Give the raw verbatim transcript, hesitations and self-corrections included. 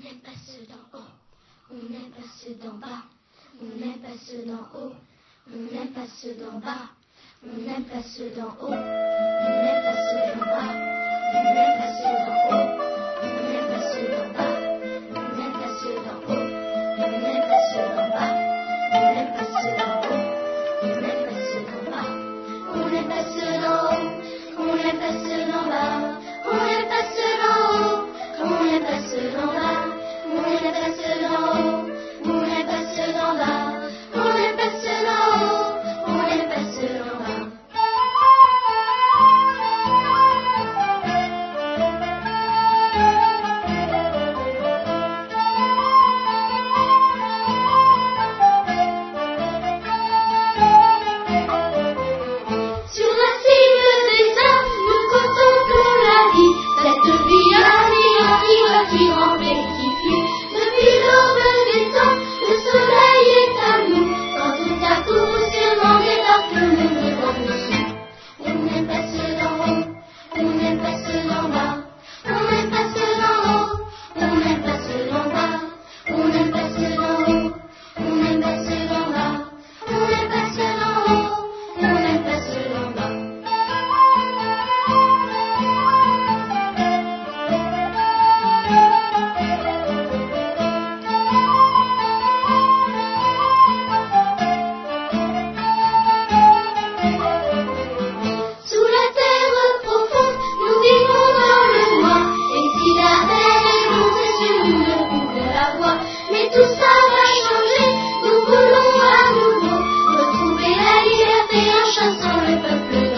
n'est pas ceux d'en haut, on n'est pas ceux d'en bas, on n'est pas ceux d'en haut, on n'est pas ceux d'en bas, on n'est pas ceux d'en haut, on n'est pas ceux d'en bas, on n'est pas ceux d'en haut, on n'est pas ceux d'en bas, on n'est pas ceux d'en haut, on n'est pas ceux d'en bas, on n'est pas ceux d'en haut, on n'est pas ceux d'en bas, on n'est pas ceux d'en haut, on n'est pas ceux d'en bas, on n'est pas ceux d'en haut, on n'est pas ceux d'en bas, on n'est pas ceux d'en haut, on n'est pas ceux d'en bas, on n'est pas ceux d'en haut, on n'est pas ceux d'en bas. Sur la cime des arbres, nous contemplons la vie, cette vie anéant qui va, qui rampe et qui fuit. Depuis l'aube des temps, le soleil est à nous, quand tout à coup brusquement débarque le mur en dessous. On n'est pas ceux d'en haut, on n'est pas ceux d'en bas, on n'est pas ceux d'en haut, on n'est pas ceux d'en bas, on n'est pas ceux d'en haut, on n'est pas ceux d'en bas, on n'est pas ceux d'en haut, on n'est pas ceux d'en bas. Sous la terre profonde, nous vivons dans le noir. Et si la mer est montée sur nous, ne pouvons la voir. Mais tout ça va changer, nous voulons à nouveau retrouver la liberté en chassant le peuple.